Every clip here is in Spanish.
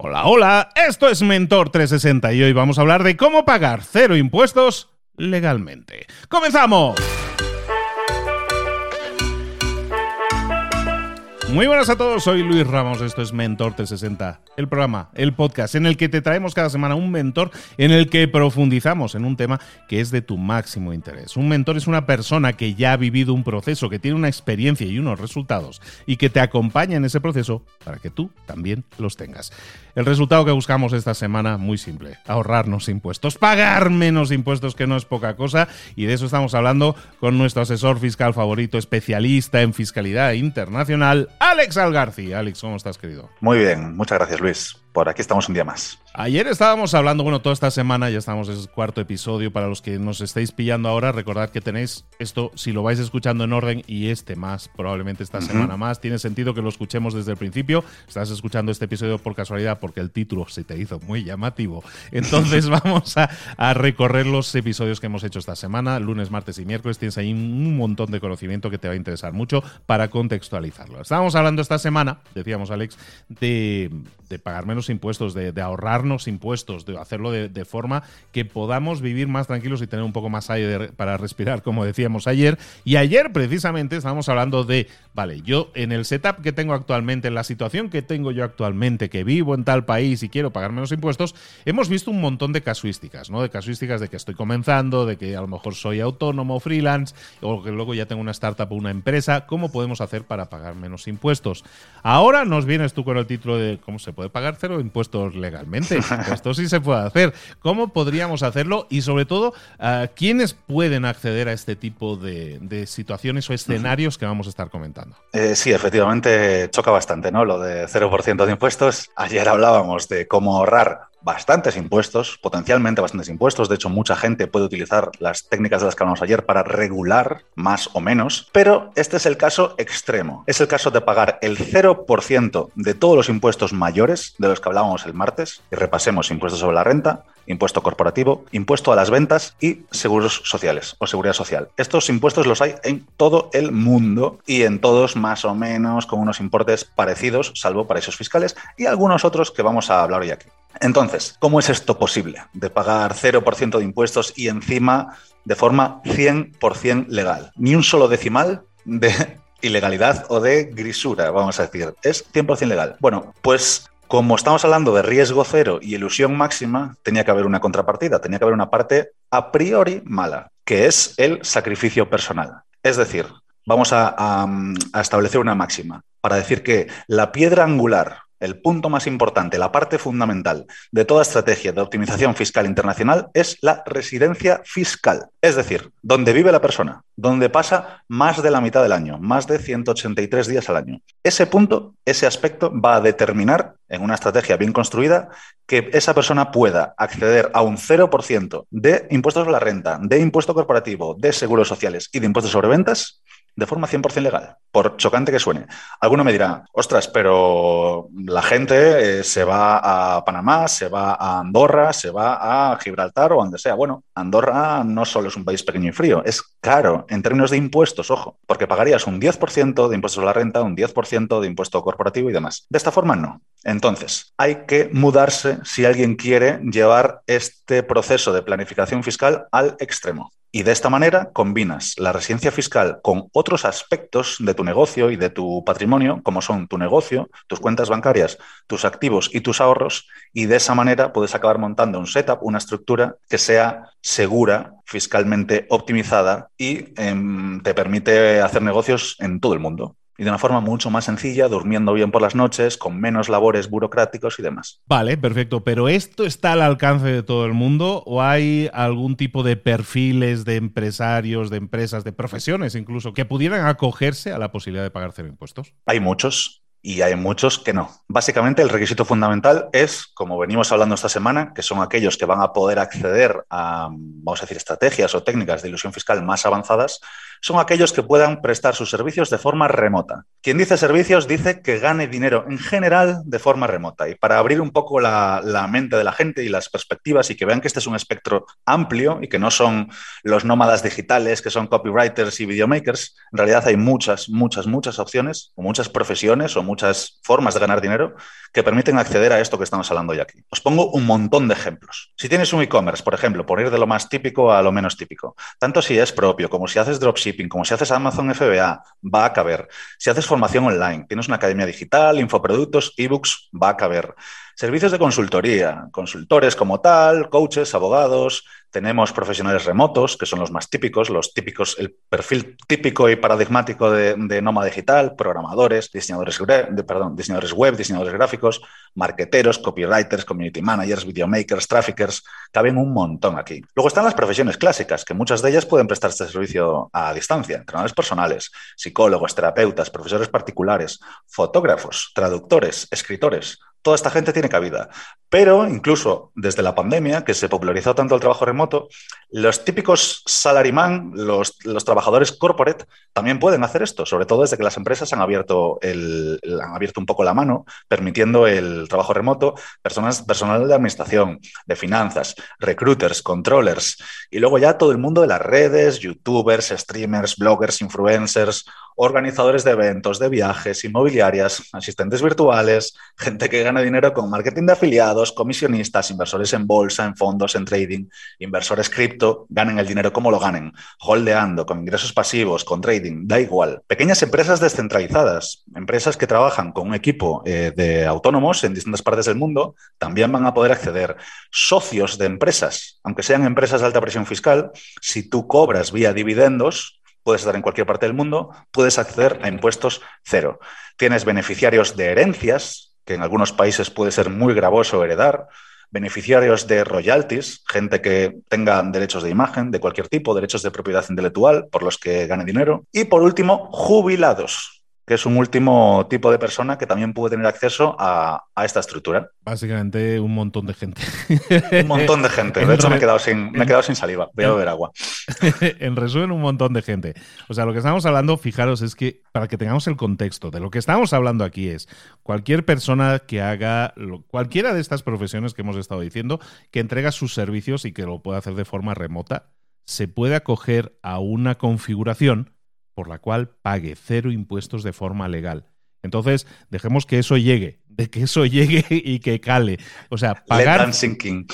Hola, hola, esto es Mentor 360 y hoy vamos a hablar de cómo pagar cero impuestos legalmente. ¡Comenzamos! Muy buenas a todos, soy Luis Ramos, esto es Mentor 360, el programa, el podcast en el que te traemos cada semana un mentor en el que profundizamos en un tema que es de tu máximo interés. Un mentor es una persona que ya ha vivido un proceso, que tiene una experiencia y unos resultados y que te acompaña en ese proceso para que tú también los tengas. El resultado que buscamos esta semana, muy simple, ahorrarnos impuestos, pagar menos impuestos, que no es poca cosa, y de eso estamos hablando con nuestro asesor fiscal favorito, especialista en fiscalidad internacional, Alex Algarci. Alex, ¿cómo estás, querido? Muy bien, muchas gracias, Luis. Por aquí estamos un día más. Ayer estábamos hablando, toda esta semana ya estamos en el cuarto episodio. Para los que nos estéis pillando ahora, recordad que tenéis esto, si lo vais escuchando en orden, y más, probablemente esta semana más, tiene sentido que lo escuchemos desde el principio. Estás escuchando este episodio por casualidad porque el título se te hizo muy llamativo. Entonces vamos a recorrer los episodios que hemos hecho esta semana, lunes, martes y miércoles. Tienes ahí un montón de conocimiento que te va a interesar mucho para contextualizarlo. Estábamos hablando esta semana, decíamos, Alex, de pagar menos impuestos, de ahorrarnos impuestos, de hacerlo de forma que podamos vivir más tranquilos y tener un poco más aire para respirar, como decíamos ayer. Y ayer precisamente estábamos hablando de, vale, yo en el setup que tengo actualmente, en la situación que tengo yo actualmente, que vivo en tal país y quiero pagar menos impuestos, hemos visto un montón de casuísticas, ¿no? De casuísticas de que estoy comenzando, de que a lo mejor soy autónomo, freelance, o que luego ya tengo una startup o una empresa. ¿Cómo podemos hacer para pagar menos impuestos? Ahora nos vienes tú con el título de ¿cómo se puede pagar cero impuestos legalmente? Esto sí se puede hacer. ¿Cómo podríamos hacerlo? Y sobre todo, ¿quiénes pueden acceder a este tipo de situaciones o escenarios que vamos a estar comentando? Sí, efectivamente choca bastante, ¿no? Lo de 0% de impuestos. Ayer hablábamos de cómo ahorrar bastantes impuestos, potencialmente bastantes impuestos. De hecho, mucha gente puede utilizar las técnicas de las que hablamos ayer para regular más o menos, pero este es el caso extremo. Es el caso de pagar el 0% de todos los impuestos mayores de los que hablábamos el martes, y repasemos: impuestos sobre la renta, impuesto corporativo, impuesto a las ventas y seguros sociales o seguridad social. Estos impuestos los hay en todo el mundo y en todos más o menos con unos importes parecidos, salvo paraísos fiscales y algunos otros que vamos a hablar hoy aquí. Entonces, ¿cómo es esto posible? De pagar 0% de impuestos y encima de forma 100% legal. Ni un solo decimal de ilegalidad o de grisura, vamos a decir. Es 100% legal. Bueno, pues como estamos hablando de riesgo cero y elusión máxima, tenía que haber una contrapartida, tenía que haber una parte a priori mala, que es el sacrificio personal. Es decir, vamos a establecer una máxima para decir que la piedra angular, el punto más importante, la parte fundamental de toda estrategia de optimización fiscal internacional es la residencia fiscal. Es decir, donde vive la persona, donde pasa más de la mitad del año, más de 183 días al año. Ese punto, ese aspecto va a determinar, en una estrategia bien construida, que esa persona pueda acceder a un 0% de impuestos sobre la renta, de impuesto corporativo, de seguros sociales y de impuestos sobre ventas de forma 100% legal, por chocante que suene. Alguno me dirá, ostras, pero la gente se va a Panamá, se va a Andorra, se va a Gibraltar o donde sea. Bueno, Andorra no solo es un país pequeño y frío, es caro en términos de impuestos, ojo, porque pagarías un 10% de impuestos sobre la renta, un 10% de impuesto corporativo y demás. De esta forma, no. Entonces, hay que mudarse si alguien quiere llevar este proceso de planificación fiscal al extremo. Y de esta manera combinas la residencia fiscal con otros aspectos de tu negocio y de tu patrimonio, como son tu negocio, tus cuentas bancarias, tus activos y tus ahorros, y de esa manera puedes acabar montando un setup, una estructura que sea segura, fiscalmente optimizada y te permite hacer negocios en todo el mundo. Y de una forma mucho más sencilla, durmiendo bien por las noches, con menos labores burocráticos y demás. Vale, perfecto. ¿Pero esto está al alcance de todo el mundo o hay algún tipo de perfiles de empresarios, de empresas, de profesiones incluso, que pudieran acogerse a la posibilidad de pagar cero impuestos? Hay muchos. Y hay muchos que no. Básicamente, el requisito fundamental es, como venimos hablando esta semana, que son aquellos que van a poder acceder a, vamos a decir, estrategias o técnicas de ilusión fiscal más avanzadas, son aquellos que puedan prestar sus servicios de forma remota. Quien dice servicios dice que gane dinero en general de forma remota. Y para abrir un poco la mente de la gente y las perspectivas y que vean que este es un espectro amplio y que no son los nómadas digitales, que son copywriters y videomakers, en realidad hay muchas opciones o muchas profesiones o muchas formas de ganar dinero que permiten acceder a esto que estamos hablando hoy aquí. Os pongo un montón de ejemplos. Si tienes un e-commerce, por ejemplo, por ir de lo más típico a lo menos típico, tanto si es propio, como si haces dropshipping, como si haces Amazon FBA, va a caber. Si haces formación online, tienes una academia digital, infoproductos, ebooks, va a caber. Servicios de consultoría, consultores como tal, coaches, abogados, tenemos profesionales remotos, que son los más típicos, el perfil típico y paradigmático de nómada digital, programadores, diseñadores web, diseñadores gráficos, marketeros, copywriters, community managers, videomakers, traffickers, caben un montón aquí. Luego están las profesiones clásicas, que muchas de ellas pueden prestar este servicio a distancia, entrenadores personales, psicólogos, terapeutas, profesores particulares, fotógrafos, traductores, escritores. Toda esta gente tiene cabida. Pero incluso desde la pandemia, que se popularizó tanto el trabajo remoto, los típicos salaryman, los trabajadores corporate, también pueden hacer esto, sobre todo desde que las empresas han abierto un poco la mano, permitiendo el trabajo remoto, personal de administración, de finanzas, recruiters, controllers, y luego ya todo el mundo de las redes, youtubers, streamers, bloggers, influencers, organizadores de eventos, de viajes, inmobiliarias, asistentes virtuales, gente que gana dinero con marketing de afiliados, comisionistas, inversores en bolsa, en fondos, en trading, inversores cripto, ganen el dinero como lo ganen, holdeando, con ingresos pasivos, con trading, da igual. Pequeñas empresas descentralizadas, empresas que trabajan con un equipo de autónomos en distintas partes del mundo, también van a poder acceder. Socios de empresas, aunque sean empresas de alta presión fiscal, si tú cobras vía dividendos, puedes estar en cualquier parte del mundo, puedes acceder a impuestos cero. Tienes beneficiarios de herencias, que en algunos países puede ser muy gravoso heredar, beneficiarios de royalties, gente que tenga derechos de imagen de cualquier tipo, derechos de propiedad intelectual por los que gane dinero. Y por último, jubilados, que es un último tipo de persona que también puede tener acceso a esta estructura. Básicamente un montón de gente. Un montón de gente. De hecho, me he quedado sin saliva. Voy a beber agua. En resumen, un montón de gente. O sea, lo que estamos hablando, fijaros, es que para que tengamos el contexto de lo que estamos hablando aquí es cualquier persona que haga cualquiera de estas profesiones que hemos estado diciendo, que entrega sus servicios y que lo pueda hacer de forma remota, se puede acoger a una configuración por la cual pague 0 impuestos de forma legal. Entonces, dejemos que eso llegue y que cale. O sea, pagar... Sí,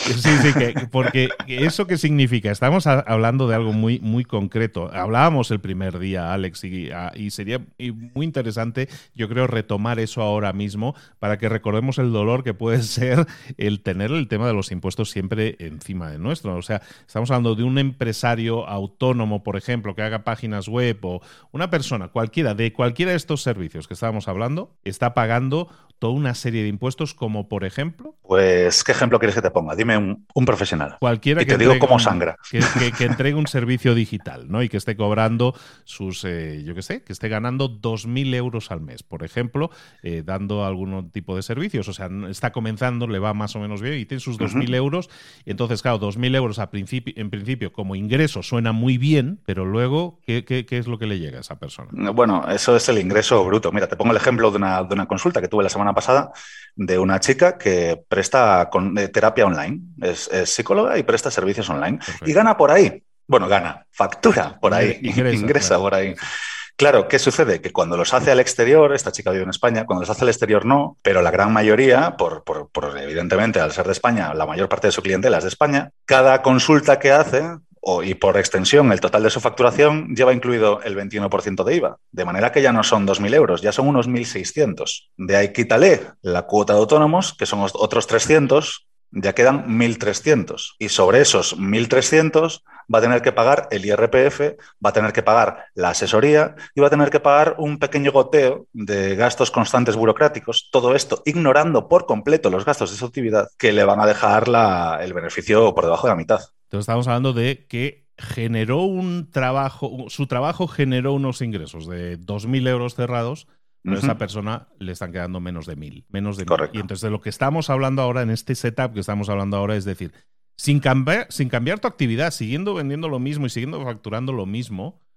porque ¿eso qué significa? Estamos hablando de algo muy, muy concreto. Hablábamos el primer día, Alex, y sería muy interesante, yo creo, retomar eso ahora mismo para que recordemos el dolor que puede ser el tener el tema de los impuestos siempre encima de nuestro. O sea, estamos hablando de un empresario autónomo, por ejemplo, que haga páginas web, o una persona, cualquiera de estos servicios que estábamos hablando, está pagando toda una serie de impuestos, como por ejemplo... Pues, ¿qué ejemplo quieres que te ponga? Dime un profesional. Cualquiera y te digo cómo sangra. Que entregue un servicio digital, ¿no? Y que esté cobrando sus, yo qué sé, que esté ganando 2.000 euros al mes, por ejemplo, dando algún tipo de servicios. O sea, está comenzando, le va más o menos bien y tiene sus 2.000 euros. Y entonces, claro, 2.000 euros en principio como ingreso suena muy bien, pero luego, ¿qué es lo que le llega a esa persona? Bueno, eso es el ingreso bruto. Mira, te pongo el ejemplo de una consulta que tuve la semana pasada de una chica que presta terapia online, es psicóloga y presta servicios online. Perfecto. Y gana por ahí. Bueno, factura por ahí, ingresa claro. Por ahí. Claro, ¿qué sucede? Que cuando los hace al exterior, esta chica vive en España, cuando los hace al exterior no, pero la gran mayoría, por evidentemente al ser de España, la mayor parte de su clientela es de España, cada consulta que hace, y por extensión el total de su facturación, lleva incluido el 21% de IVA. De manera que ya no son 2.000 euros, ya son unos 1.600. De ahí quítale la cuota de autónomos, que son otros 300, ya quedan 1.300. Y sobre esos 1.300 va a tener que pagar el IRPF, va a tener que pagar la asesoría y va a tener que pagar un pequeño goteo de gastos constantes burocráticos. Todo esto ignorando por completo los gastos de su actividad, que le van a dejar el beneficio por debajo de la mitad. Entonces estamos hablando de que generó un trabajo, su trabajo generó unos ingresos de 2.000 euros cerrados, pero a esa persona le están quedando menos de 1.000. Correcto. Y entonces de lo que estamos hablando ahora, en este setup que estamos hablando ahora, es decir, sin cambiar tu actividad, siguiendo vendiendo lo mismo y siguiendo facturando lo mismo,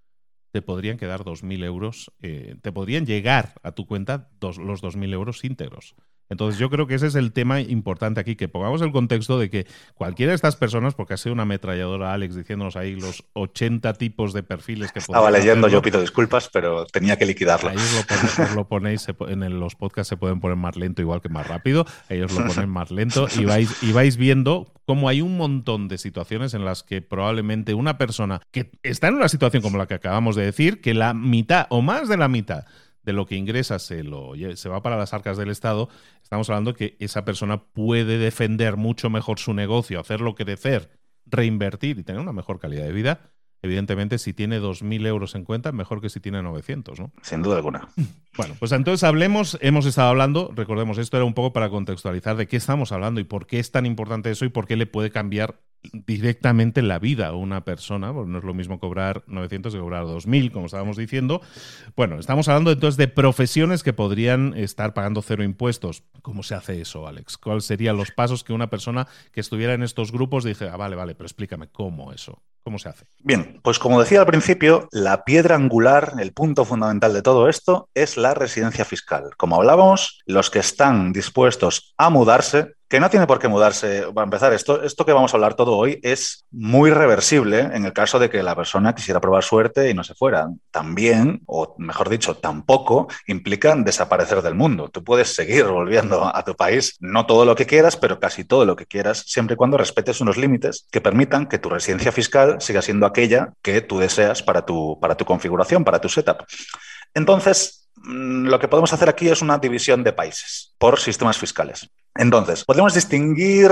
te podrían quedar 2.000 euros, te podrían llegar a tu cuenta los 2.000 euros íntegros. Entonces yo creo que ese es el tema importante aquí, que pongamos el contexto de que cualquiera de estas personas, porque ha sido una ametralladora Alex diciéndonos ahí los 80 tipos de perfiles que estaba leyendo, hacerlo. yo pido disculpas, pero tenía que liquidarlo. Ahí os lo ponéis, los podcasts se pueden poner más lento igual que más rápido, ellos lo ponen más lento y vais viendo cómo hay un montón de situaciones en las que probablemente una persona que está en una situación como la que acabamos de decir, que la mitad o más de la mitad de lo que ingresa se va para las arcas del Estado, estamos hablando que esa persona puede defender mucho mejor su negocio, hacerlo crecer, reinvertir y tener una mejor calidad de vida. Evidentemente, si tiene 2.000 euros en cuenta, mejor que si tiene 900, ¿no? Sin duda alguna. Bueno, pues entonces hemos estado hablando, recordemos, esto era un poco para contextualizar de qué estamos hablando y por qué es tan importante eso y por qué le puede cambiar directamente la vida a una persona, porque no es lo mismo cobrar 900 que cobrar 2.000, como estábamos diciendo. Bueno, estamos hablando entonces de profesiones que podrían estar pagando cero impuestos. ¿Cómo se hace eso, Alex? ¿Cuáles serían los pasos que una persona que estuviera en estos grupos dije, vale, pero explícame, ¿cómo eso? ¿Cómo se hace? Bien, pues como decía al principio, la piedra angular, el punto fundamental de todo esto es la residencia fiscal. Como hablábamos, los que están dispuestos a mudarse, que no tiene por qué mudarse, para empezar, esto que vamos a hablar todo hoy es muy reversible en el caso de que la persona quisiera probar suerte y no se fuera. También, o mejor dicho, tampoco implica desaparecer del mundo. Tú puedes seguir volviendo a tu país, no todo lo que quieras, pero casi todo lo que quieras, siempre y cuando respetes unos límites que permitan que tu residencia fiscal siga siendo aquella que tú deseas para tu configuración, para tu setup. Entonces, lo que podemos hacer aquí es una división de países por sistemas fiscales. Entonces, podemos distinguir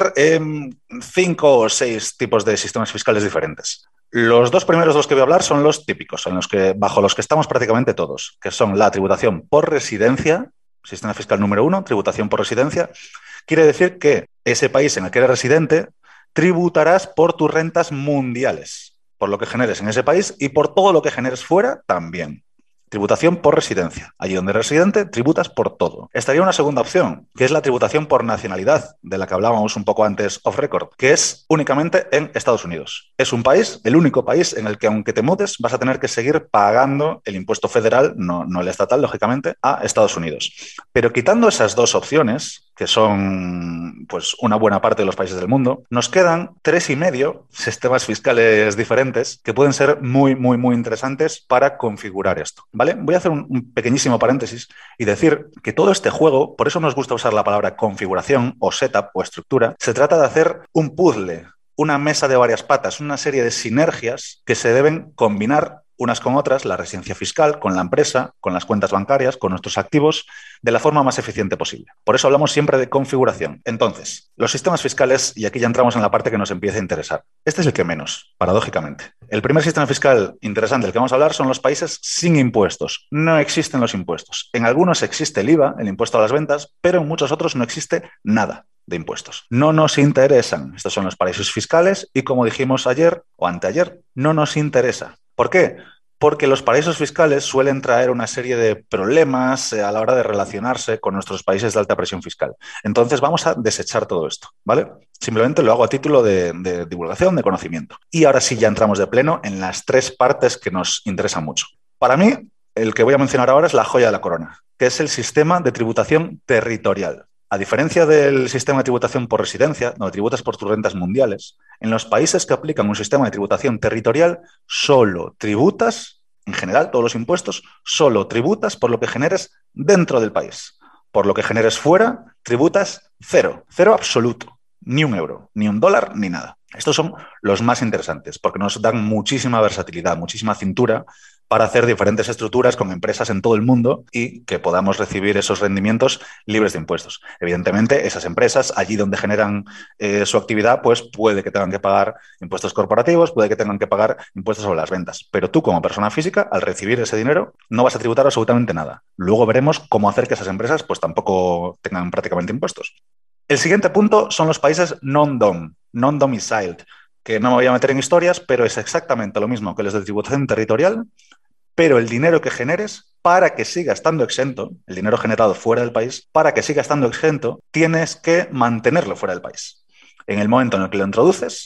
5 o 6 tipos de sistemas fiscales diferentes. Los dos primeros de los que voy a hablar son los típicos, bajo los que estamos prácticamente todos, que son la tributación por residencia, sistema fiscal número 1, tributación por residencia. Quiere decir que ese país en el que eres residente tributarás por tus rentas mundiales, por lo que generes en ese país y por todo lo que generes fuera también. Tributación por residencia. Allí donde eres residente, tributas por todo. Estaría una segunda opción, que es la tributación por nacionalidad, de la que hablábamos un poco antes off record, que es únicamente en Estados Unidos. Es un país, el único país en el que aunque te mudes, vas a tener que seguir pagando el impuesto federal, no el estatal, lógicamente, a Estados Unidos. Pero quitando esas dos opciones, que son pues una buena parte de los países del mundo, nos quedan 3,5 sistemas fiscales diferentes que pueden ser muy, muy, muy interesantes para configurar esto, ¿vale? Voy a hacer un pequeñísimo paréntesis y decir que todo este juego, por eso nos gusta usar la palabra configuración o setup o estructura, se trata de hacer un puzzle, una mesa de varias patas, una serie de sinergias que se deben combinar unas con otras, la residencia fiscal, con la empresa, con las cuentas bancarias, con nuestros activos, de la forma más eficiente posible. Por eso hablamos siempre de configuración. Entonces, los sistemas fiscales, y aquí ya entramos en la parte que nos empieza a interesar. Este es el que menos, paradójicamente. El primer sistema fiscal interesante del que vamos a hablar son los países sin impuestos. No existen los impuestos. En algunos existe el IVA, el impuesto a las ventas, pero en muchos otros no existe nada de impuestos. No nos interesan. Estos son los paraísos fiscales y, como dijimos ayer o anteayer, no nos interesa. ¿Por qué? Porque los paraísos fiscales suelen traer una serie de problemas a la hora de relacionarse con nuestros países de alta presión fiscal. Entonces vamos a desechar todo esto, ¿vale? Simplemente lo hago a título de divulgación, de conocimiento. Y ahora sí ya entramos de pleno en las 3 partes que nos interesan mucho. Para mí, el que voy a mencionar ahora es la joya de la corona, que es el sistema de tributación territorial. A diferencia del sistema de tributación por residencia, donde tributas por tus rentas mundiales, en los países que aplican un sistema de tributación territorial, solo tributas, en general, todos los impuestos, solo tributas por lo que generes dentro del país. Por lo que generes fuera, tributas cero absoluto, ni un euro, ni un dólar, ni nada. Estos son los más interesantes porque nos dan muchísima versatilidad, muchísima cintura para hacer diferentes estructuras con empresas en todo el mundo y que podamos recibir esos rendimientos libres de impuestos. Evidentemente, esas empresas, allí donde generan su actividad, pues puede que tengan que pagar impuestos corporativos, puede que tengan que pagar impuestos sobre las ventas. Pero tú, como persona física, al recibir ese dinero, no vas a tributar absolutamente nada. Luego veremos cómo hacer que esas empresas pues tampoco tengan prácticamente impuestos. El siguiente punto son los países non-dom, non-domiciled, que no me voy a meter en historias, pero es exactamente lo mismo que los de tributación territorial, pero el dinero que generes, para que siga estando exento, el dinero generado fuera del país, para que siga estando exento, tienes que mantenerlo fuera del país. En el momento en el que lo introduces,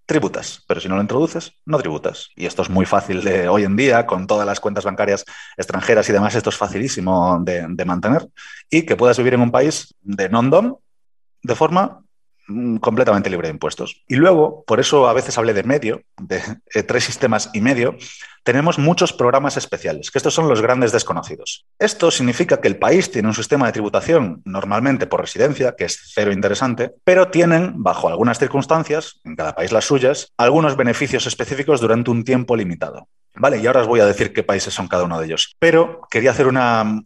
tributas, pero si no lo introduces, no tributas. Y esto es muy fácil de hoy en día, con todas las cuentas bancarias extranjeras y demás, esto es facilísimo de mantener y que puedas vivir en un país de non-dom de forma completamente libre de impuestos. Y luego, por eso a veces hablé de medio, de 3,5 sistemas, tenemos muchos programas especiales, que estos son los grandes desconocidos. Esto significa que el país tiene un sistema de tributación normalmente por residencia, que es cero interesante, pero tienen, bajo algunas circunstancias, en cada país las suyas, algunos beneficios específicos durante un tiempo limitado. Vale, y ahora os voy a decir qué países son cada uno de ellos. Pero quería hacer una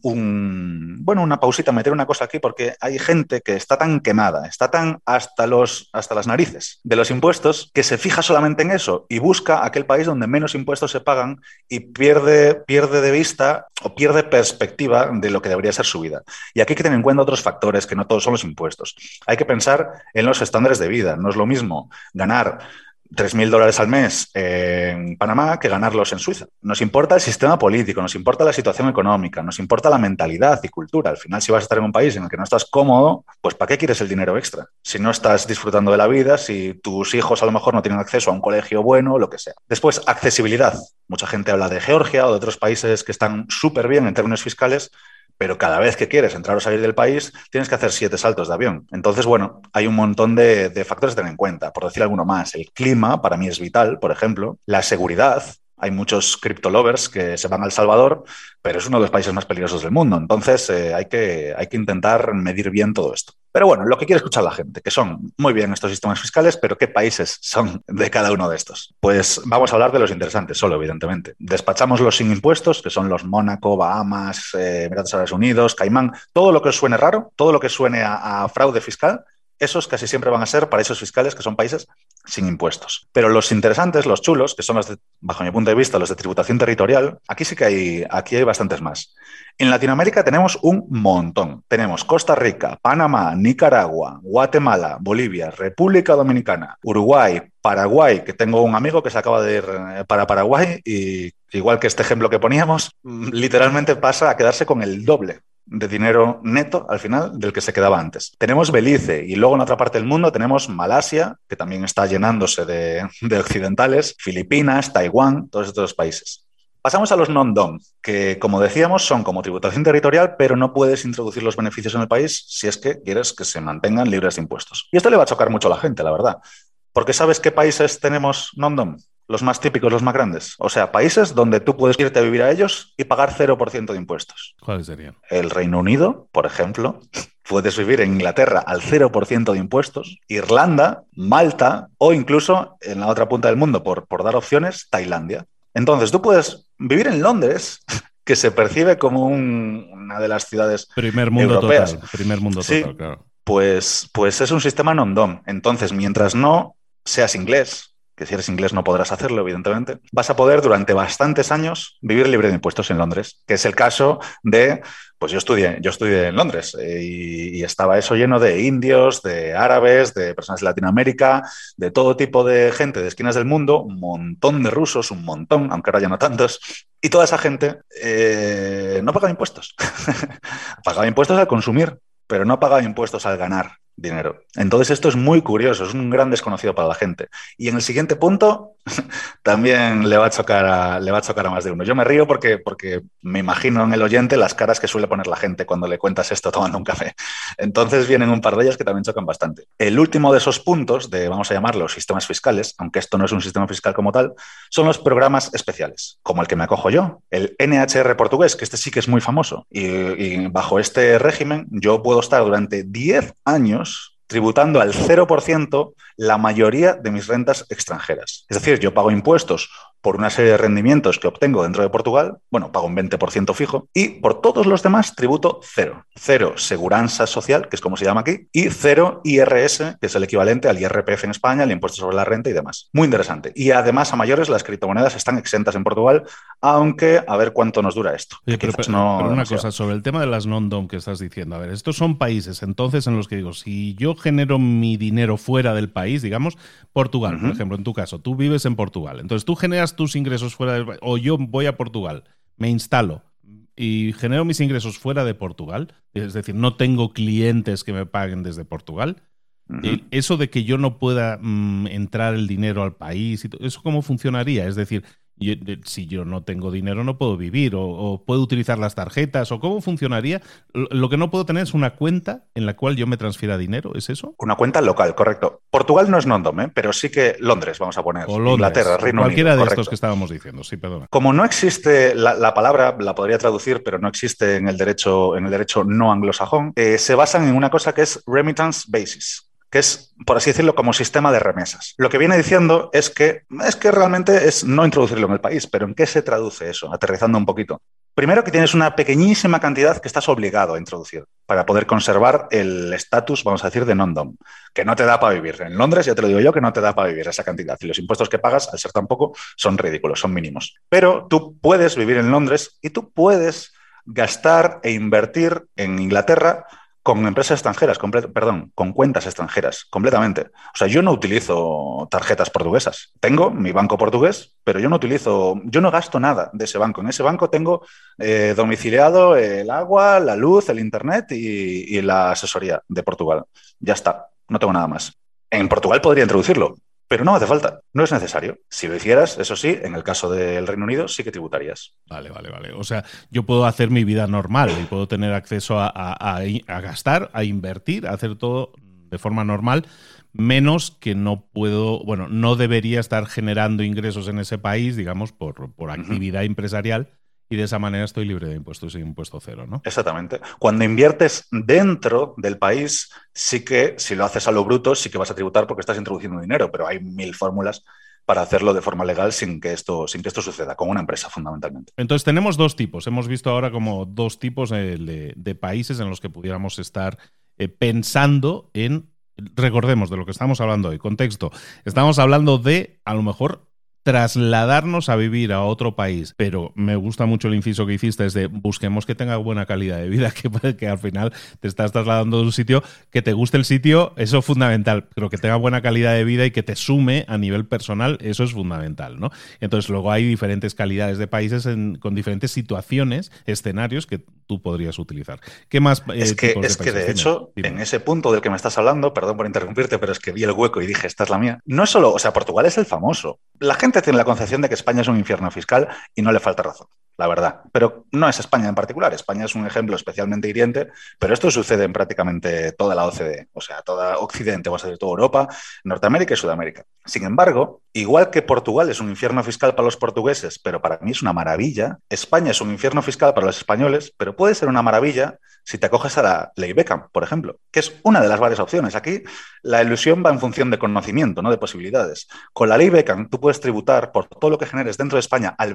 pausita, meter una cosa aquí, porque hay gente que está tan quemada, está tan hasta las narices de los impuestos, que se fija solamente en eso y busca aquel país donde menos impuestos se pagan y pierde de vista o pierde perspectiva de lo que debería ser su vida. Y aquí hay que tener en cuenta otros factores, que no todos son los impuestos. Hay que pensar en los estándares de vida. No es lo mismo ganar $3.000 al mes en Panamá que ganarlos en Suiza. Nos importa el sistema político, nos importa la situación económica, nos importa la mentalidad y cultura. Al final, si vas a estar en un país en el que no estás cómodo, pues ¿para qué quieres el dinero extra? Si no estás disfrutando de la vida, si tus hijos a lo mejor no tienen acceso a un colegio bueno, lo que sea. Después, accesibilidad. Mucha gente habla de Georgia o de otros países que están súper bien en términos fiscales, pero cada vez que quieres entrar o salir del país tienes que hacer 7 saltos de avión. Entonces, bueno, hay un montón de factores a tener en cuenta. Por decir alguno más, el clima para mí es vital, por ejemplo. La seguridad. Hay muchos crypto-lovers que se van a El Salvador, pero es uno de los países más peligrosos del mundo. Entonces, hay que intentar medir bien todo esto. Pero bueno, lo que quiere escuchar la gente, que son muy bien estos sistemas fiscales, pero ¿qué países son de cada uno de estos? Pues vamos a hablar de los interesantes solo, evidentemente. Despachamos los sin impuestos, que son los Mónaco, Bahamas, Emiratos Árabes Unidos, Caimán, todo lo que os suene raro, todo lo que suene a fraude fiscal. Esos casi siempre van a ser paraísos fiscales, que son países sin impuestos. Pero los interesantes, los chulos, que son los bajo mi punto de vista, los de tributación territorial, aquí sí que hay bastantes más. En Latinoamérica tenemos un montón. Tenemos Costa Rica, Panamá, Nicaragua, Guatemala, Bolivia, República Dominicana, Uruguay, Paraguay, que tengo un amigo que se acaba de ir para Paraguay y igual que este ejemplo que poníamos, literalmente pasa a quedarse con el doble de dinero neto al final del que se quedaba antes. Tenemos Belice y luego en otra parte del mundo tenemos Malasia, que también está llenándose de occidentales, Filipinas, Taiwán, todos estos países. Pasamos a los non-dom, que como decíamos son como tributación territorial, pero no puedes introducir los beneficios en el país si es que quieres que se mantengan libres de impuestos. Y esto le va a chocar mucho a la gente, la verdad. Porque ¿sabes qué países tenemos non-dom? Los más típicos, los más grandes. O sea, países donde tú puedes irte a vivir a ellos y pagar 0% de impuestos. ¿Cuáles serían? El Reino Unido, por ejemplo. Puedes vivir en Inglaterra al 0% de impuestos. Irlanda, Malta o incluso en la otra punta del mundo, por dar opciones, Tailandia. Entonces, tú puedes vivir en Londres, que se percibe como una de las ciudades primer mundo europeas. Total. Primer mundo sí, total, claro. Pues es un sistema non-dom. Entonces, mientras no seas inglés, que si eres inglés no podrás hacerlo, evidentemente, vas a poder durante bastantes años vivir libre de impuestos en Londres, que es el caso de, pues yo estudié en Londres y estaba eso lleno de indios, de árabes, de personas de Latinoamérica, de todo tipo de gente de esquinas del mundo, un montón de rusos, un montón, aunque ahora ya no tantos, y toda esa gente no pagaba impuestos. Pagaba impuestos al consumir, pero no pagaba impuestos al ganar dinero. Entonces esto es muy curioso, es un gran desconocido para la gente. Y en el siguiente punto también le va a chocar a más de uno. Yo me río porque me imagino en el oyente las caras que suele poner la gente cuando le cuentas esto tomando un café. Entonces vienen un par de ellas que también chocan bastante. El último de esos puntos, vamos a llamarlos sistemas fiscales, aunque esto no es un sistema fiscal como tal, son los programas especiales, como el que me acojo yo, el NHR portugués, que este sí que es muy famoso. Y bajo este régimen yo puedo estar durante 10 años tributando al 0% la mayoría de mis rentas extranjeras. Es decir, yo pago impuestos por una serie de rendimientos que obtengo dentro de Portugal, bueno, pago un 20% fijo, y por todos los demás tributo cero. Cero seguranza social, que es como se llama aquí, y cero IRS, que es el equivalente al IRPF en España, el impuesto sobre la renta y demás. Muy interesante. Y además, a mayores, las criptomonedas están exentas en Portugal, aunque a ver cuánto nos dura esto. Oye, pero una cosa, sobre el tema de las non-dom que estás diciendo, a ver, estos son países entonces en los que digo, si yo genero mi dinero fuera del país, digamos, Portugal, por ejemplo, en tu caso, tú vives en Portugal, entonces tú generas tus ingresos fuera del país, o yo voy a Portugal, me instalo y genero mis ingresos fuera de Portugal, es decir, no tengo clientes que me paguen desde Portugal, Eso de que yo no pueda entrar el dinero al país, ¿eso cómo funcionaría? Es decir, si yo no tengo dinero no puedo vivir, o puedo utilizar las tarjetas, o cómo funcionaría. Lo que no puedo tener es una cuenta en la cual yo me transfiera dinero, ¿es eso? Una cuenta local, correcto. Portugal no es non-dom, pero sí que Londres, vamos a poner. O Londres, Inglaterra, Reino cualquiera Unido, de correcto. estos que estábamos diciendo, sí, perdona. Como no existe la palabra, la podría traducir, pero no existe en el derecho no anglosajón, se basan en una cosa que es remittance basis, que es, por así decirlo, como sistema de remesas. Lo que viene diciendo es que realmente es no introducirlo en el país, pero ¿en qué se traduce eso? Aterrizando un poquito. Primero que tienes una pequeñísima cantidad que estás obligado a introducir para poder conservar el estatus, vamos a decir, de non-dom, que no te da para vivir. En Londres, ya te lo digo yo, que no te da para vivir esa cantidad. Y los impuestos que pagas, al ser tan poco, son ridículos, son mínimos. Pero tú puedes vivir en Londres y tú puedes gastar e invertir en Inglaterra con empresas extranjeras, con cuentas extranjeras, completamente. O sea, yo no utilizo tarjetas portuguesas. Tengo mi banco portugués, pero yo no gasto nada de ese banco. En ese banco tengo domiciliado el agua, la luz, el internet y la asesoría de Portugal. Ya está, no tengo nada más. En Portugal podría introducirlo, pero no hace falta, no es necesario. Si lo hicieras, eso sí, en el caso del Reino Unido sí que tributarías. Vale. O sea, yo puedo hacer mi vida normal y puedo tener acceso a gastar, a invertir, a hacer todo de forma normal, menos que no puedo, bueno, no debería estar generando ingresos en ese país, digamos, por actividad empresarial. Y de esa manera estoy libre de impuestos y impuesto cero, ¿no? Exactamente. Cuando inviertes dentro del país, sí que, si lo haces a lo bruto, sí que vas a tributar porque estás introduciendo dinero, pero hay 1000 fórmulas para hacerlo de forma legal sin que esto suceda, con una empresa fundamentalmente. Entonces tenemos dos tipos. Hemos visto ahora como dos tipos de países en los que pudiéramos estar pensando en... Recordemos de lo que estamos hablando hoy. Contexto. Estamos hablando de, a lo mejor, trasladarnos a vivir a otro país, pero me gusta mucho el inciso que hiciste, es de busquemos que tenga buena calidad de vida, que al final te estás trasladando de un sitio, que te guste el sitio, eso es fundamental, pero que tenga buena calidad de vida y que te sume a nivel personal, eso es fundamental, ¿no? Entonces luego hay diferentes calidades de países con diferentes situaciones, escenarios que tú podrías utilizar. ¿Qué más es que de hecho, en ese punto del que me estás hablando, perdón por interrumpirte, pero es que vi el hueco y dije, esta es la mía, no es solo, o sea, Portugal es el famoso. La gente tiene la concepción de que España es un infierno fiscal y no le falta razón, la verdad. Pero no es España en particular. España es un ejemplo especialmente hiriente, pero esto sucede en prácticamente toda la OCDE, o sea, toda Occidente, o sea, toda Europa, Norteamérica y Sudamérica. Sin embargo, igual que Portugal es un infierno fiscal para los portugueses, pero para mí es una maravilla, España es un infierno fiscal para los españoles, pero puede ser una maravilla si te acoges a la ley Beckham, por ejemplo, que es una de las varias opciones. Aquí la ilusión va en función de conocimiento, no de posibilidades. Con la ley Beckham tú puedes tributar por todo lo que generes dentro de España al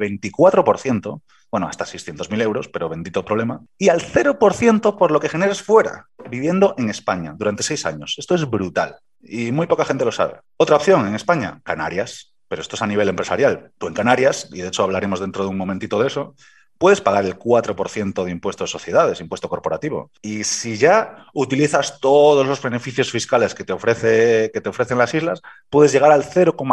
24%, bueno, hasta 600.000 euros, pero bendito problema, y al 0% por lo que generes fuera, viviendo en España durante 6 años. Esto es brutal y muy poca gente lo sabe. Otra opción en España, Canarias, pero esto es a nivel empresarial. Tú en Canarias, y de hecho hablaremos dentro de un momentito de eso, puedes pagar el 4% de impuesto de sociedades, impuesto corporativo. Y si ya utilizas todos los beneficios fiscales que te ofrecen las islas, puedes llegar al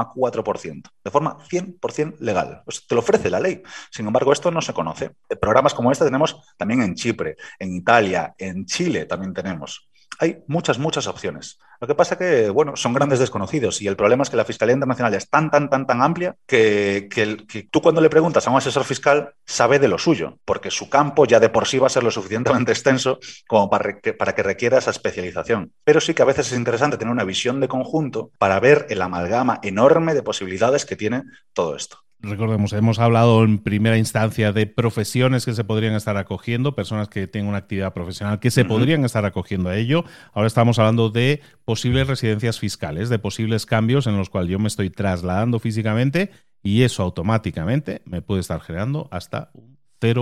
0,4%, de forma 100% legal. Pues te lo ofrece la ley. Sin embargo, esto no se conoce. Programas como este tenemos también en Chipre, en Italia, en Chile también tenemos. Hay muchas opciones. Lo que pasa que, bueno, son grandes desconocidos y el problema es que la Fiscalía Internacional es tan amplia que tú cuando le preguntas a un asesor fiscal sabe de lo suyo, porque su campo ya de por sí va a ser lo suficientemente extenso como para que requiera esa especialización. Pero sí que a veces es interesante tener una visión de conjunto para ver el amalgama enorme de posibilidades que tiene todo esto. Recordemos, hemos hablado en primera instancia de profesiones que se podrían estar acogiendo, personas que tienen una actividad profesional que se podrían estar acogiendo a ello. Ahora estamos hablando de posibles residencias fiscales, de posibles cambios en los cuales yo me estoy trasladando físicamente y eso automáticamente me puede estar generando hasta un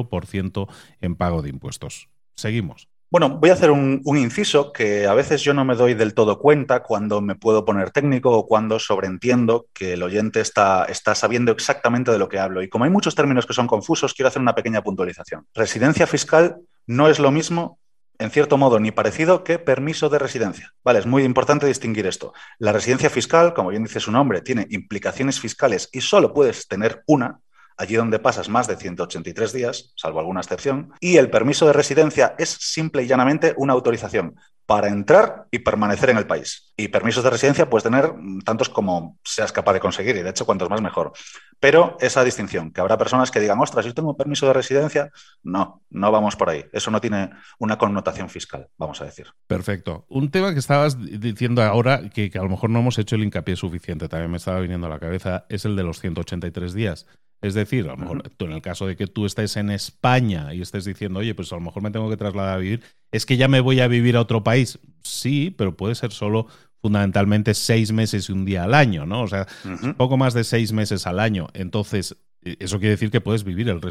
0% en pago de impuestos. Seguimos. Bueno, voy a hacer un inciso que a veces yo no me doy del todo cuenta cuando me puedo poner técnico o cuando sobreentiendo que el oyente está sabiendo exactamente de lo que hablo. Y como hay muchos términos que son confusos, quiero hacer una pequeña puntualización. Residencia fiscal no es lo mismo, en cierto modo, ni parecido que permiso de residencia. Vale, es muy importante distinguir esto. La residencia fiscal, como bien dice su nombre, tiene implicaciones fiscales y solo puedes tener una. allí donde pasas más de 183 días, salvo alguna excepción, y el permiso de residencia es simple y llanamente una autorización para entrar y permanecer en el país. Y permisos de residencia puedes tener tantos como seas capaz de conseguir, y de hecho cuantos más mejor. Pero esa distinción, que habrá personas que digan, ostras, yo tengo un permiso de residencia, no vamos por ahí. Eso no tiene una connotación fiscal, vamos a decir. Perfecto. Un tema que estabas diciendo ahora, que a lo mejor no hemos hecho el hincapié suficiente, también me estaba viniendo a la cabeza, es el de los 183 días. Es decir, a lo mejor tú, en el caso de que tú estés en España y estés diciendo, oye, pues a lo mejor me tengo que trasladar a vivir, es que ya me voy a vivir a otro país. Sí, pero puede ser solo fundamentalmente 6 meses y un día al año, ¿no? O sea, poco más de 6 meses al año. Entonces, eso quiere decir que puedes vivir el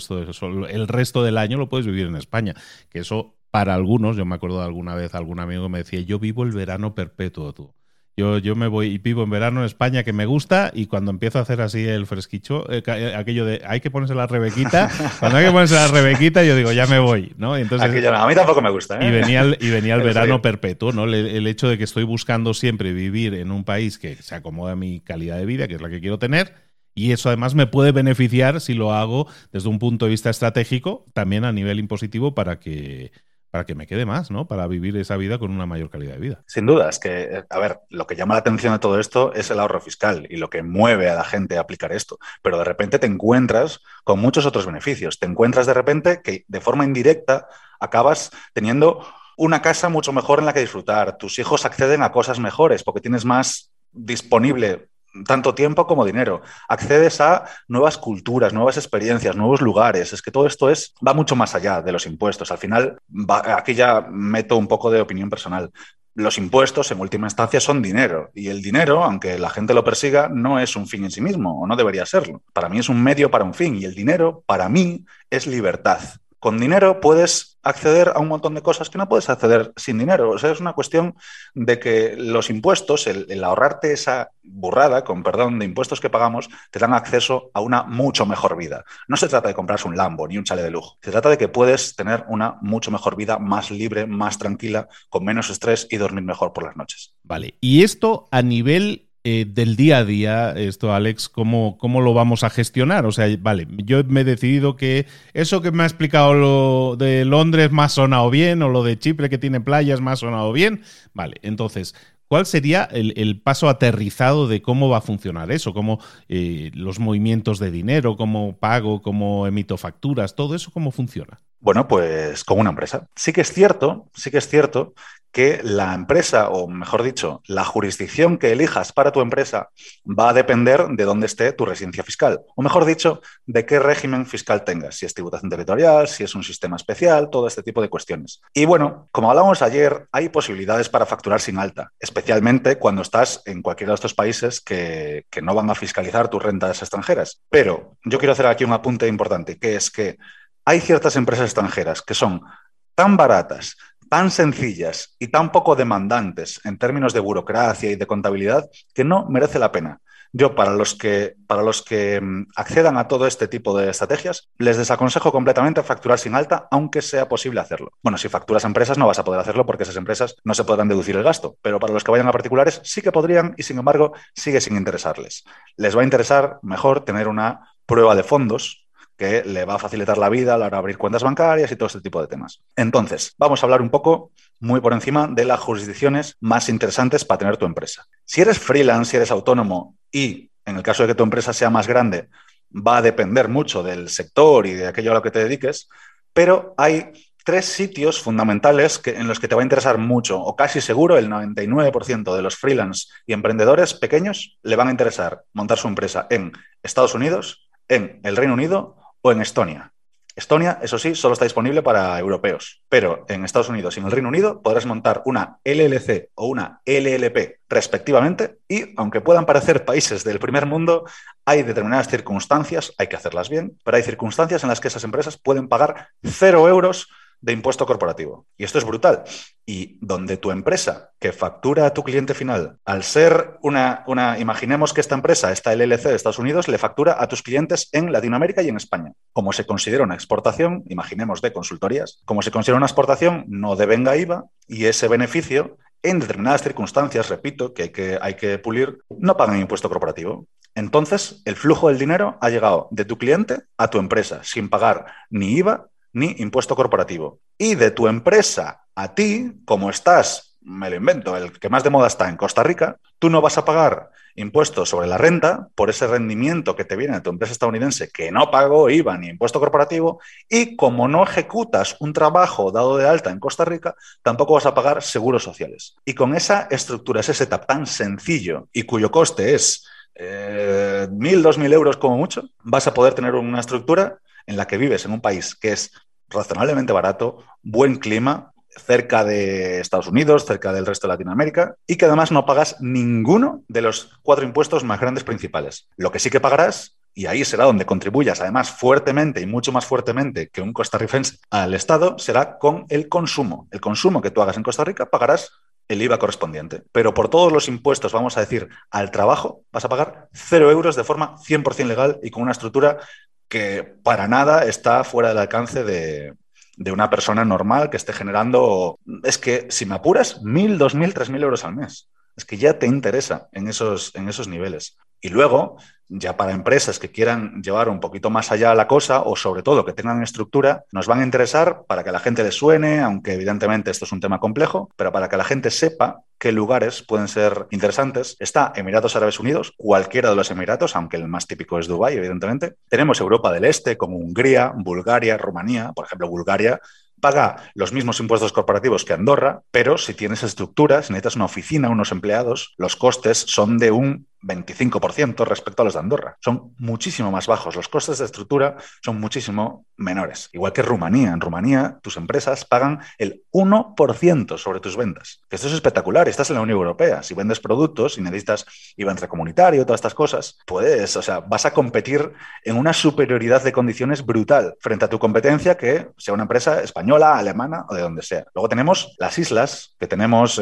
resto del año lo puedes vivir en España. Que eso, para algunos, yo me acuerdo de alguna vez algún amigo me decía, yo vivo el verano perpetuo, tú. Yo me voy y vivo en verano en España, que me gusta, y cuando empiezo a hacer así el fresquicho, aquello de hay que ponerse la rebequita, cuando hay que ponerse la rebequita, yo digo, ya me voy, ¿no? Y entonces, aquello, a mí tampoco me gusta, ¿eh? Y venía el verano perpetuo, ¿no? El hecho de que estoy buscando siempre vivir en un país que se acomode a mi calidad de vida, que es la que quiero tener, y eso además me puede beneficiar si lo hago desde un punto de vista estratégico, también a nivel impositivo, para que me quede más, ¿no? Para vivir esa vida con una mayor calidad de vida. Sin duda, es que, a ver, lo que llama la atención de todo esto es el ahorro fiscal y lo que mueve a la gente a aplicar esto. Pero de repente te encuentras con muchos otros beneficios. Te encuentras de repente que de forma indirecta acabas teniendo una casa mucho mejor en la que disfrutar. Tus hijos acceden a cosas mejores porque tienes más disponible tanto tiempo como dinero. Accedes a nuevas culturas, nuevas experiencias, nuevos lugares. Es que todo esto va mucho más allá de los impuestos. Al final, aquí ya meto un poco de opinión personal. Los impuestos, en última instancia, son dinero. Y el dinero, aunque la gente lo persiga, no es un fin en sí mismo, o no debería serlo. Para mí es un medio para un fin. Y el dinero, para mí, es libertad. Con dinero puedes acceder a un montón de cosas que no puedes acceder sin dinero. O sea, es una cuestión de que los impuestos, el ahorrarte esa burrada, con perdón, de impuestos que pagamos, te dan acceso a una mucho mejor vida. No se trata de comprarse un Lambo ni un chalet de lujo. Se trata de que puedes tener una mucho mejor vida, más libre, más tranquila, con menos estrés y dormir mejor por las noches. Vale. Y esto a nivel del día a día, esto, Alex, ¿cómo lo vamos a gestionar? O sea, vale, yo me he decidido que eso que me ha explicado lo de Londres me ha sonado bien, o lo de Chipre que tiene playas me ha sonado bien. Vale, entonces, ¿cuál sería el paso aterrizado de cómo va a funcionar eso? ¿Cómo los movimientos de dinero, cómo pago, cómo emito facturas, todo eso, cómo funciona? Bueno, pues con una empresa. Sí que es cierto que la empresa, o mejor dicho, la jurisdicción que elijas para tu empresa va a depender de dónde esté tu residencia fiscal. O mejor dicho, de qué régimen fiscal tengas. Si es tributación territorial, si es un sistema especial, todo este tipo de cuestiones. Y bueno, como hablamos ayer, hay posibilidades para facturar sin alta, especialmente cuando estás en cualquiera de estos países que no van a fiscalizar tus rentas extranjeras. Pero yo quiero hacer aquí un apunte importante, que es que hay ciertas empresas extranjeras que son tan baratas, tan sencillas y tan poco demandantes en términos de burocracia y de contabilidad que no merece la pena. Yo, para los que accedan a todo este tipo de estrategias, les desaconsejo completamente facturar sin alta, aunque sea posible hacerlo. Bueno, si facturas a empresas no vas a poder hacerlo porque esas empresas no se podrán deducir el gasto, pero para los que vayan a particulares sí que podrían y, sin embargo, sigue sin interesarles. Les va a interesar mejor tener una prueba de fondos que le va a facilitar la vida a la hora de abrir cuentas bancarias y todo este tipo de temas. Entonces, vamos a hablar un poco, muy por encima, de las jurisdicciones más interesantes para tener tu empresa. Si eres freelance, si eres autónomo y, en el caso de que tu empresa sea más grande, va a depender mucho del sector y de aquello a lo que te dediques, pero hay 3 sitios fundamentales en los que te va a interesar mucho, o casi seguro el 99% de los freelance y emprendedores pequeños le van a interesar montar su empresa en Estados Unidos, en el Reino Unido o en Estonia. Estonia, eso sí, solo está disponible para europeos, pero en Estados Unidos y en el Reino Unido podrás montar una LLC o una LLP respectivamente y, aunque puedan parecer países del primer mundo, hay determinadas circunstancias, hay que hacerlas bien, pero hay circunstancias en las que esas empresas pueden pagar 0 euros de impuesto corporativo. Y esto es brutal. Y donde tu empresa, que factura a tu cliente final, al ser imaginemos que esta empresa, esta LLC de Estados Unidos, le factura a tus clientes en Latinoamérica y en España. Como se considera una exportación, imaginemos de consultorías, como se considera una exportación, no devenga IVA y ese beneficio, en determinadas circunstancias, repito, que hay que pulir, no pagan impuesto corporativo. Entonces, el flujo del dinero ha llegado de tu cliente a tu empresa sin pagar ni IVA ni impuesto corporativo. Y de tu empresa a ti, como estás, me lo invento, el que más de moda está en Costa Rica, tú no vas a pagar impuestos sobre la renta por ese rendimiento que te viene de tu empresa estadounidense que no pagó IVA ni impuesto corporativo, y como no ejecutas un trabajo dado de alta en Costa Rica, tampoco vas a pagar seguros sociales. Y con esa estructura, ese setup tan sencillo y cuyo coste es 1.000, 2.000 euros como mucho, vas a poder tener una estructura en la que vives en un país que es razonablemente barato, buen clima, cerca de Estados Unidos, cerca del resto de Latinoamérica, y que además no pagas ninguno de los 4 impuestos más grandes principales. Lo que sí que pagarás, y ahí será donde contribuyas además fuertemente y mucho más fuertemente que un costarricense al Estado, será con el consumo. El consumo que tú hagas en Costa Rica pagarás el IVA correspondiente. Pero por todos los impuestos, vamos a decir, al trabajo, vas a pagar 0 euros de forma 100% legal y con una estructura que para nada está fuera del alcance de una persona normal que esté generando, es que si me apuras, 1.000, 2.000, 3.000 euros al mes. Es que ya te interesa en esos niveles. Y luego, ya para empresas que quieran llevar un poquito más allá la cosa, o sobre todo que tengan estructura, nos van a interesar para que a la gente le suene, aunque evidentemente esto es un tema complejo, pero para que la gente sepa qué lugares pueden ser interesantes. Está Emiratos Árabes Unidos, cualquiera de los Emiratos, aunque el más típico es Dubái, evidentemente. Tenemos Europa del Este, como Hungría, Bulgaria, Rumanía. Por ejemplo, Bulgaria paga los mismos impuestos corporativos que Andorra, pero si tienes estructura, si necesitas una oficina, unos empleados, los costes son de un 25% respecto a los de Andorra. Son muchísimo más bajos. Los costes de estructura son muchísimo menores. Igual que Rumanía. En Rumanía, tus empresas pagan el 1% sobre tus ventas. Esto es espectacular. Estás en la Unión Europea. Si vendes productos y necesitas IVA intracomunitario, todas estas cosas, puedes, o sea, vas a competir en una superioridad de condiciones brutal frente a tu competencia, que sea una empresa española, alemana o de donde sea. Luego tenemos las islas, que tenemos,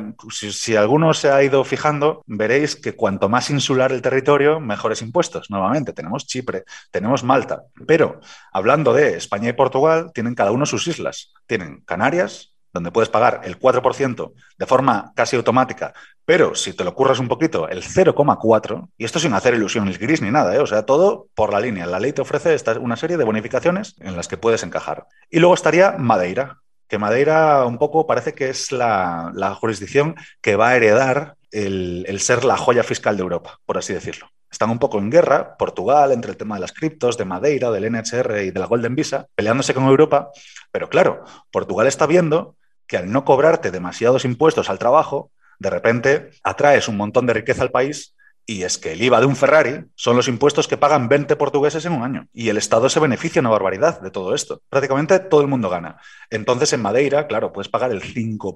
si alguno se ha ido fijando, veréis que cuanto más insular el territorio, mejores impuestos. Nuevamente, tenemos Chipre, tenemos Malta. Pero hablando de España y Portugal, tienen cada uno sus islas. Tienen Canarias, donde puedes pagar el 4% de forma casi automática, pero si te lo curras un poquito, el 0,4%, y esto sin hacer ilusiones gris ni nada, o sea, todo por la línea. La ley te ofrece una serie de bonificaciones en las que puedes encajar. Y luego estaría Madeira, que Madeira un poco parece que es la jurisdicción que va a heredar el ser la joya fiscal de Europa, por así decirlo. Están un poco en guerra, Portugal, entre el tema de las criptos, de Madeira, del NHR y de la Golden Visa, peleándose con Europa, pero claro, Portugal está viendo que al no cobrarte demasiados impuestos al trabajo, de repente atraes un montón de riqueza al país. Y es que el IVA de un Ferrari son los impuestos que pagan 20 portugueses en un año. Y el Estado se beneficia una barbaridad de todo esto. Prácticamente todo el mundo gana. Entonces, en Madeira, claro, puedes pagar el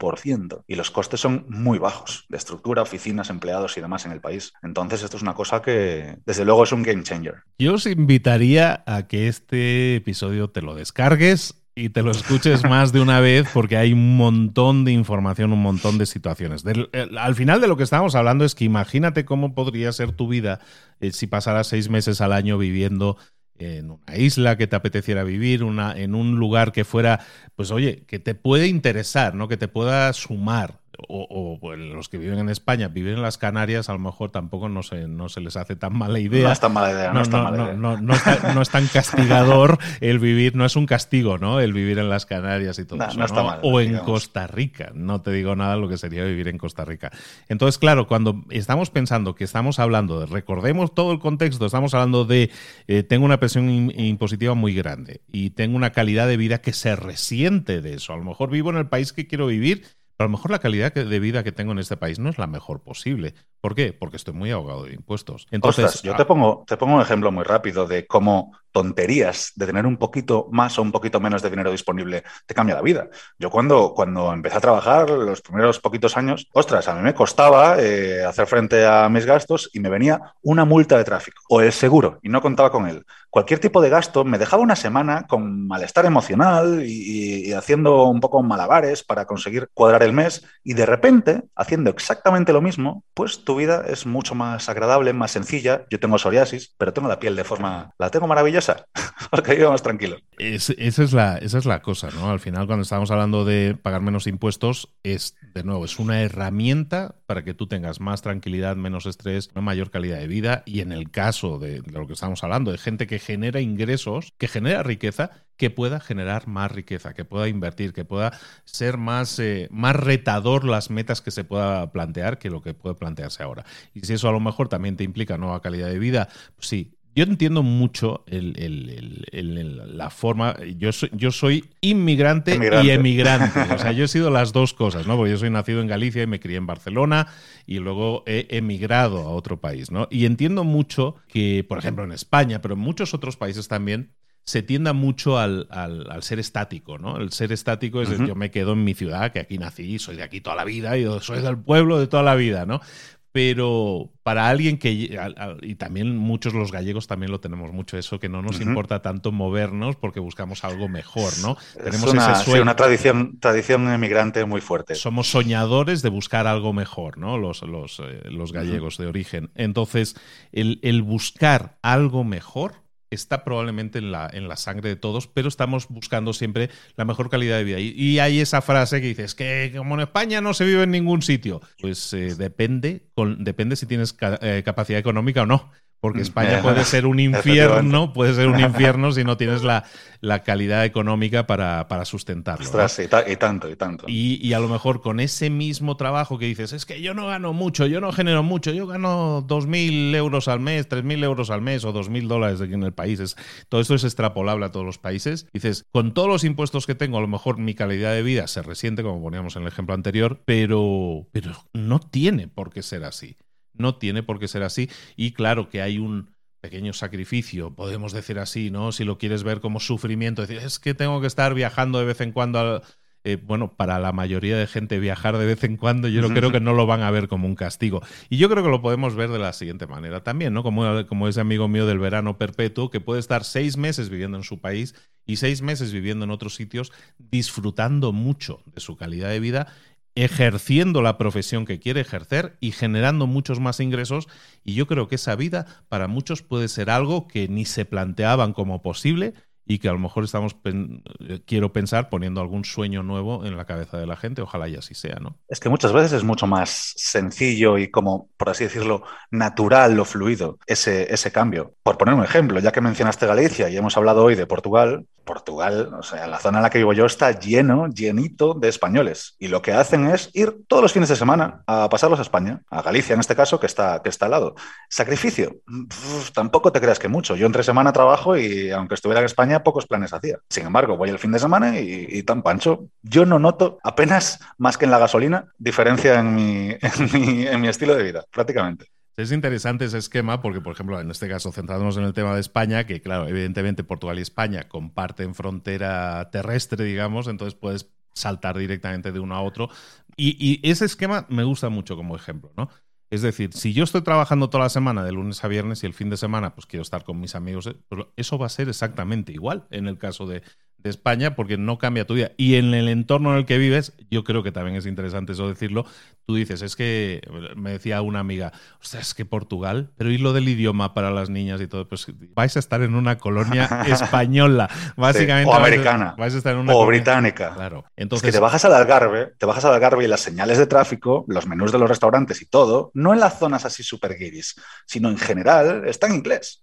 5%. Y los costes son muy bajos, de estructura, oficinas, empleados y demás en el país. Entonces, esto es una cosa que, desde luego, es un game changer. Yo os invitaría a que este episodio te lo descargues y te lo escuches más de una vez, porque hay un montón de información, un montón de situaciones. Al final de lo que estábamos hablando es que imagínate cómo podría ser tu vida si pasaras 6 meses al año viviendo en una isla que te apeteciera vivir, en un lugar que fuera, pues oye, que te puede interesar, ¿no? Que te pueda sumar. O los que viven en España, vivir en las Canarias, a lo mejor tampoco no se les hace tan mala idea. No es tan mala idea, no es tan castigador el vivir, no es un castigo, ¿no? El vivir en las Canarias y todo eso. No está mal, o en digamos. Costa Rica, no te digo nada lo que sería vivir en Costa Rica. Entonces, claro, cuando estamos pensando que estamos hablando de, recordemos todo el contexto, estamos hablando de tengo una presión impositiva muy grande y tengo una calidad de vida que se resiente de eso. A lo mejor vivo en el país que quiero vivir, pero a lo mejor la calidad de vida que tengo en este país no es la mejor posible. ¿Por qué? Porque estoy muy ahogado de impuestos. Entonces, ostras, yo te pongo un ejemplo muy rápido de cómo tonterías de tener un poquito más o un poquito menos de dinero disponible te cambia la vida. Yo cuando empecé a trabajar los primeros poquitos años, ostras, a mí me costaba hacer frente a mis gastos y me venía una multa de tráfico o el seguro y no contaba con él. Cualquier tipo de gasto me dejaba una semana con malestar emocional y haciendo un poco malabares para conseguir cuadrar el del mes y de repente, haciendo exactamente lo mismo, pues tu vida es mucho más agradable, más sencilla. Yo tengo psoriasis, pero tengo la piel la tengo maravillosa, porque vivo más tranquilo. Esa es la cosa, ¿no? Al final, cuando estamos hablando de pagar menos impuestos, de nuevo, es una herramienta para que tú tengas más tranquilidad, menos estrés, una mayor calidad de vida. Y en el caso de lo que estamos hablando, de gente que genera ingresos, que genera riqueza, que pueda generar más riqueza, que pueda invertir, que pueda ser más retador las metas que se pueda plantear que lo que puede plantearse ahora. Y si eso a lo mejor también te implica nueva calidad de vida, pues sí. Yo entiendo mucho la forma. Yo soy inmigrante y emigrante. O sea, yo he sido las dos cosas, ¿no? Porque yo soy nacido en Galicia y me crié en Barcelona y luego he emigrado a otro país, ¿no? Y entiendo mucho que, por ejemplo, en España, pero en muchos otros países también, se tienda mucho al ser estático, ¿no? El ser estático es yo me quedo en mi ciudad, que aquí nací, soy de aquí toda la vida y soy del pueblo de toda la vida, ¿no? Pero para alguien y también muchos los gallegos también lo tenemos mucho eso, que no nos importa tanto movernos porque buscamos algo mejor, ¿no? Tenemos ese sueño. Sí, una tradición emigrante muy fuerte. Somos soñadores de buscar algo mejor, ¿no? Los gallegos de origen. Entonces, el buscar algo mejor está probablemente en la sangre de todos, pero estamos buscando siempre la mejor calidad de vida. Y hay esa frase que dices que como en España no se vive en ningún sitio. Pues depende si tienes capacidad económica o no. Porque España puede ser un infierno, si no tienes la calidad económica para sustentarlo. Ostras, ¿no? y tanto. Y a lo mejor con ese mismo trabajo que dices, es que yo no gano mucho, yo no genero mucho, yo gano 2.000 euros al mes, 3.000 euros al mes o $2.000 aquí en el país. Todo esto es extrapolable a todos los países. Dices, con todos los impuestos que tengo, a lo mejor mi calidad de vida se resiente, como poníamos en el ejemplo anterior, pero no tiene por qué ser así. No tiene por qué ser así. Y claro que hay un pequeño sacrificio, podemos decir así, ¿no? Si lo quieres ver como sufrimiento, decir, es que tengo que estar viajando de vez en cuando. Bueno, para la mayoría de gente viajar de vez en cuando yo creo que no lo van a ver como un castigo. Y yo creo que lo podemos ver de la siguiente manera también, ¿no? Como ese amigo mío del verano perpetuo que puede estar 6 meses viviendo en su país y 6 meses viviendo en otros sitios, disfrutando mucho de su calidad de vida, ejerciendo la profesión que quiere ejercer y generando muchos más ingresos. Y yo creo que esa vida para muchos puede ser algo que ni se planteaban como posible y que a lo mejor quiero pensar poniendo algún sueño nuevo en la cabeza de la gente. Ojalá y así sea, ¿no? Es que muchas veces es mucho más sencillo y como, por así decirlo, natural o fluido ese cambio. Por poner un ejemplo, ya que mencionaste Galicia y hemos hablado hoy de Portugal, o sea, la zona en la que vivo yo está llenito de españoles. Y lo que hacen es ir todos los fines de semana a pasarlos a España, a Galicia en este caso, que está al lado. Sacrificio, tampoco te creas que mucho. Yo entre semana trabajo y aunque estuviera en España, pocos planes hacía. Sin embargo, voy el fin de semana y tan pancho. Yo no noto apenas, más que en la gasolina, diferencia en mi estilo de vida, prácticamente. Es interesante ese esquema porque, por ejemplo, en este caso, centrándonos en el tema de España, que claro, evidentemente Portugal y España comparten frontera terrestre, digamos, entonces puedes saltar directamente de uno a otro. Y ese esquema me gusta mucho como ejemplo, ¿no? Es decir, si yo estoy trabajando toda la semana de lunes a viernes y el fin de semana pues quiero estar con mis amigos, pues eso va a ser exactamente igual en el caso de España porque no cambia tu vida. Y en el entorno en el que vives, yo creo que también es interesante eso decirlo, tú dices, es que, me decía una amiga, ostras, es que Portugal, pero ¿y lo del idioma para las niñas y todo? Pues vais a estar en una colonia española, básicamente. Sí, o americana, vais a estar en una o británica. Claro. Entonces, es que te bajas al Algarve y las señales de tráfico, los menús de los restaurantes y todo, no en las zonas así super guiris, sino en general, está en inglés.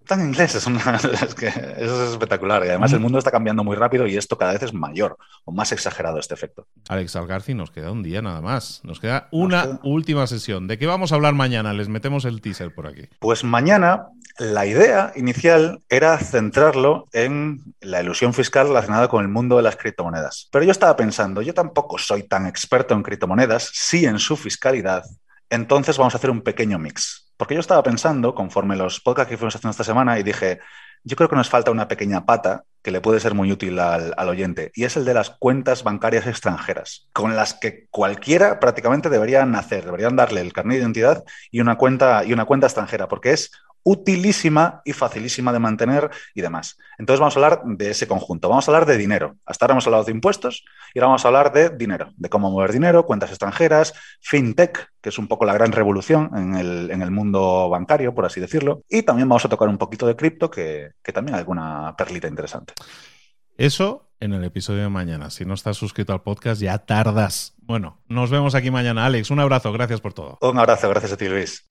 Es que eso es espectacular. Y además el mundo está cambiando muy rápido y esto cada vez es mayor o más exagerado este efecto. Alex Algarci, nos queda un día nada más. Nos queda una última sesión. ¿De qué vamos a hablar mañana? Les metemos el teaser por aquí. Pues mañana la idea inicial era centrarlo en la elusión fiscal relacionada con el mundo de las criptomonedas. Pero yo estaba pensando, yo tampoco soy tan experto en criptomonedas, sí en su fiscalidad. Entonces vamos a hacer un pequeño mix. Porque yo estaba pensando, conforme los podcasts que fuimos haciendo esta semana, y dije, yo creo que nos falta una pequeña pata que le puede ser muy útil al oyente, y es el de las cuentas bancarias extranjeras, con las que cualquiera prácticamente deberían darle el carnet de identidad y una cuenta extranjera, porque es utilísima y facilísima de mantener y demás. Entonces vamos a hablar de ese conjunto. Vamos a hablar de dinero. Hasta ahora hemos hablado de impuestos y ahora vamos a hablar de dinero, de cómo mover dinero, cuentas extranjeras, fintech, que es un poco la gran revolución en el mundo bancario, por así decirlo. Y también vamos a tocar un poquito de cripto, que también hay alguna perlita interesante. Eso en el episodio de mañana. Si no estás suscrito al podcast, ya tardas. Bueno, nos vemos aquí mañana. Alex, un abrazo. Gracias por todo. Un abrazo. Gracias a ti, Luis.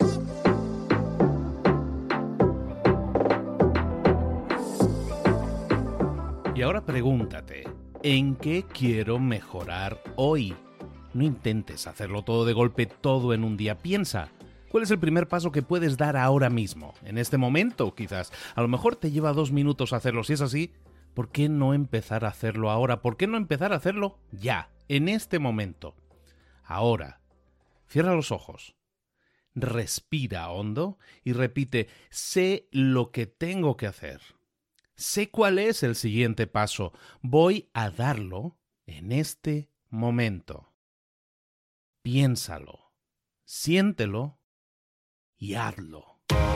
Y ahora pregúntate, ¿en qué quiero mejorar hoy? No intentes hacerlo todo de golpe, todo en un día. Piensa, ¿cuál es el primer paso que puedes dar ahora mismo? En este momento, quizás. A lo mejor te lleva 2 minutos hacerlo. Si es así, ¿por qué no empezar a hacerlo ahora? ¿Por qué no empezar a hacerlo ya, en este momento? Ahora, cierra los ojos, respira hondo y repite, sé lo que tengo que hacer. Sé cuál es el siguiente paso. Voy a darlo en este momento. Piénsalo, siéntelo y hazlo.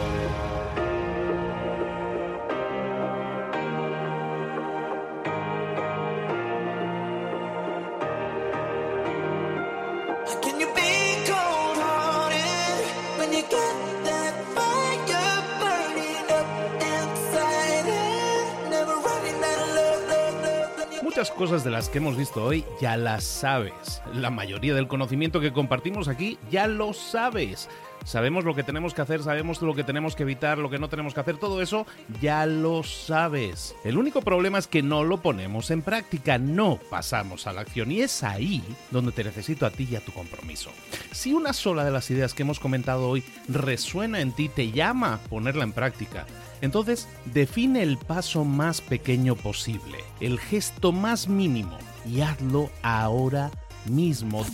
Muchas cosas de las que hemos visto hoy ya las sabes. La mayoría del conocimiento que compartimos aquí ya lo sabes. Sabemos lo que tenemos que hacer, sabemos lo que tenemos que evitar, lo que no tenemos que hacer, todo eso ya lo sabes. El único problema es que no lo ponemos en práctica, no pasamos a la acción y es ahí donde te necesito a ti y a tu compromiso. Si una sola de las ideas que hemos comentado hoy resuena en ti, te llama a ponerla en práctica, entonces define el paso más pequeño posible, el gesto más mínimo y hazlo ahora mismo.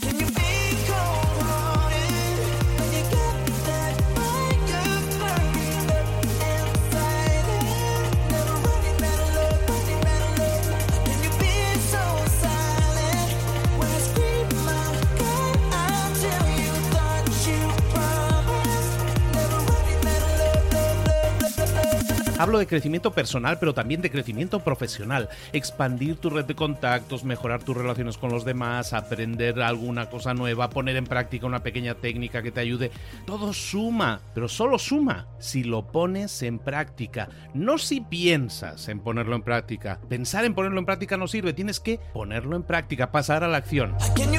Hablo de crecimiento personal, pero también de crecimiento profesional. Expandir tu red de contactos, mejorar tus relaciones con los demás, aprender alguna cosa nueva, poner en práctica una pequeña técnica que te ayude. Todo suma, pero solo suma si lo pones en práctica. No si piensas en ponerlo en práctica. Pensar en ponerlo en práctica no sirve. Tienes que ponerlo en práctica, pasar a la acción.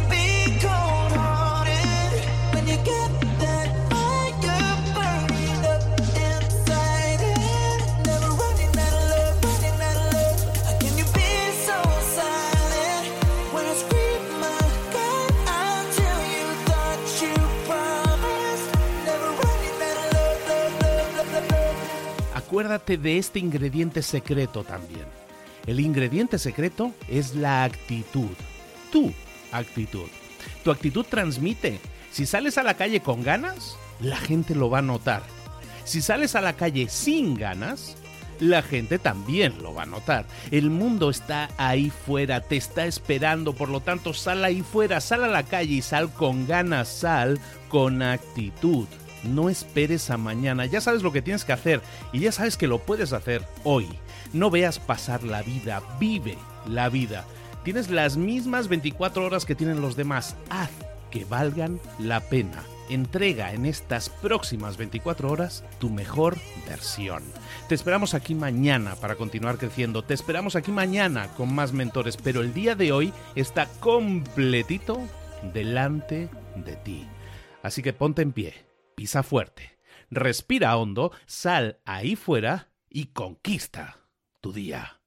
Acuérdate de este ingrediente secreto también. El ingrediente secreto es la actitud. Tu actitud. Tu actitud transmite. Si sales a la calle con ganas, la gente lo va a notar. Si sales a la calle sin ganas, la gente también lo va a notar. El mundo está ahí fuera, te está esperando, por lo tanto sal ahí fuera, sal a la calle y sal con ganas, sal con actitud. No esperes a mañana, ya sabes lo que tienes que hacer y ya sabes que lo puedes hacer hoy. No veas pasar la vida, vive la vida. Tienes las mismas 24 horas que tienen los demás, haz que valgan la pena. Entrega en estas próximas 24 horas tu mejor versión. Te esperamos aquí mañana para continuar creciendo, te esperamos aquí mañana con más mentores, pero el día de hoy está completito delante de ti. Así que ponte en pie. Pisa fuerte, respira hondo, sal ahí fuera y conquista tu día.